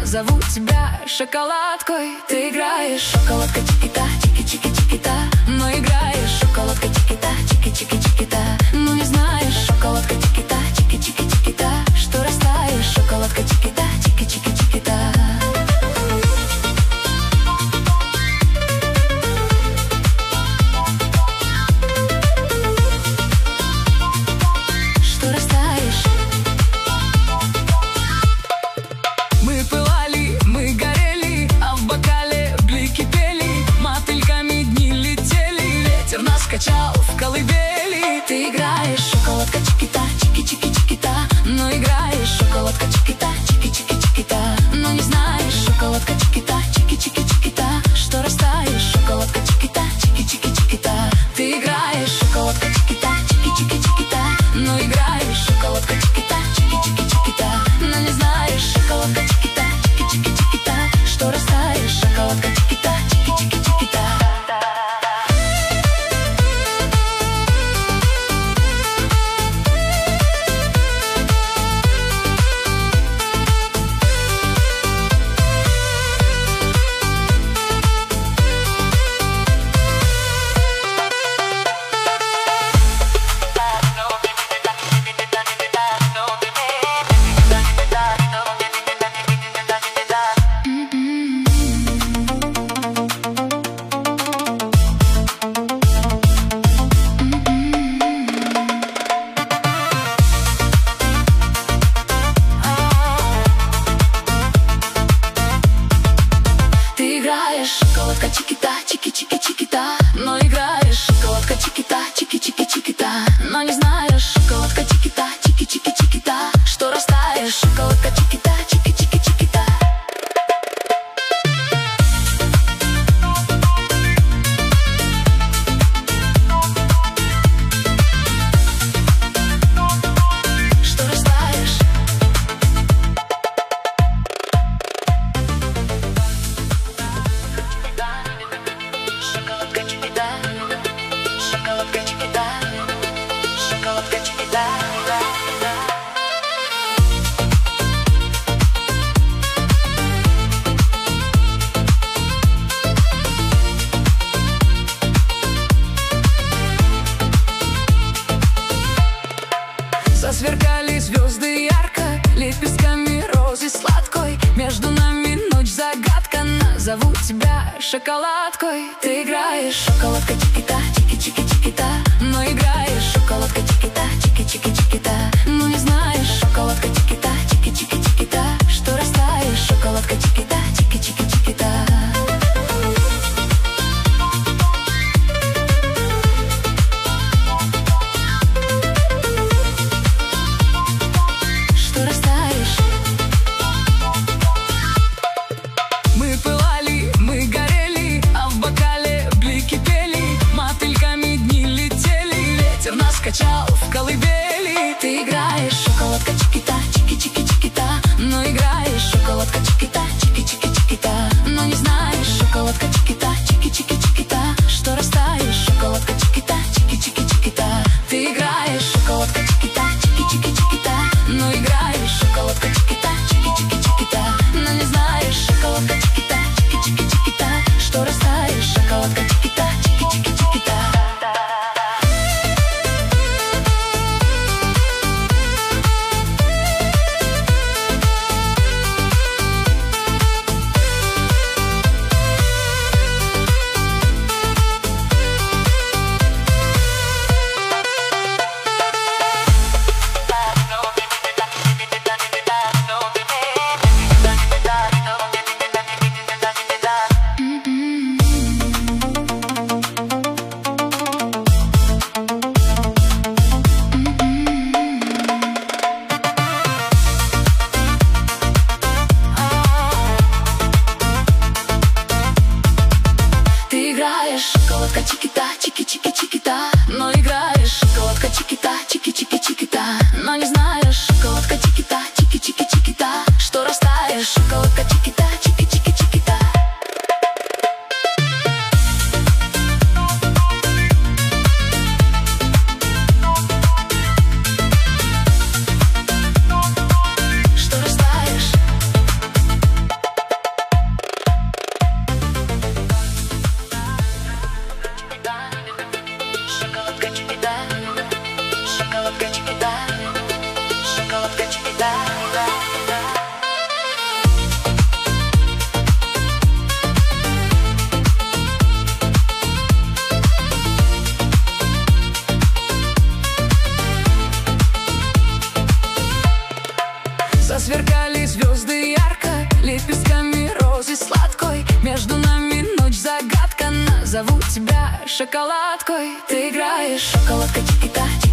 Назову тебя шоколадкой. Ты играешь шоколадка чики-та, чики-чики-чики-та. Но играешь шоколадка чики-та, чики-чики-чики-та. Ну не знаешь шоколадка чики-та, чики-чики-чики-та. Что растаешь шоколадка чики-та, чики-чики-чики-та. Качал в колыбели. Ты играешь шоколадка чики-та, чики-чики-чики-та. Но играешь шоколадка чики-та, чики-чики-чики-та. Но не знаешь шоколадка чики-та, чики-чики-чики-та. Что растаешь шоколадка чики-та, чики-чики-чики-та. Ты играешь шоколадка чики-та, чики-чики-чики-та. Но играешь шоколадка чики-та, чики-чики-чики-та. Но не знаешь шоколадка чики-та, чики-чики-чики-та. Что растаешь шоколадка чики-та, чики-чики-чики-та. Шоколадка чики-та, чики-чики-чики-та. Но играешь шоколадка чики-та, чики-чики-чики-та. Но не знаешь шоколадка чики-та, чики-чики-чики-та. Что растаешь шоколадка чики-та, чики-чики-чики-та. Что растаешь? Шоколадка чики-та, шоколадка чики-та, шоколадка чики-та. Засверкали звезды ярко, лепестками розы сладкой. Между нами ночь загадка. Назову тебя шоколадкой. Ты играешь шоколадка чики-та, чики-чики-чики-та. Но играешь шоколадка чики-та, чики-чики-чики-та. Ну не знаешь шоколадка чики-та, чики-чики-чики-та. Что растаешь шоколадка чики-та, чики-чики-чики-та. Качал в колыбели. Ты играешь шоколадка чики-та, чики-чики-чики-та. Но играешь шоколадка чики-та, чики-чики-чики-та. Но не знаешь шоколадка чики-та, чики-чики-чики-та. Что растаешь шоколадка чики-та, чики-чики-чики-та. Ты играешь шоколадка чики-та, чики-чики-чики-та. Но играешь шоколадка чики-та, чики-чики-чики-та. Но не знаешь шоколадка чики-та, чики-чики-чики-та. Что растаешь шоколадка чики-та, чики-чики-чики-та. Шоколадка чики-та, чики-чики-чики-та. Но играешь шоколадка чики-та, чики-чики-чики-та. Но не знаешь шоколадка чики-та, чики-чики-чики-та. Что растаешь шоколадка чики-та, чики-чики-чики-та. Что растаешь? зовут тебя шоколадкой. Ты играешь, шоколадка чики-та,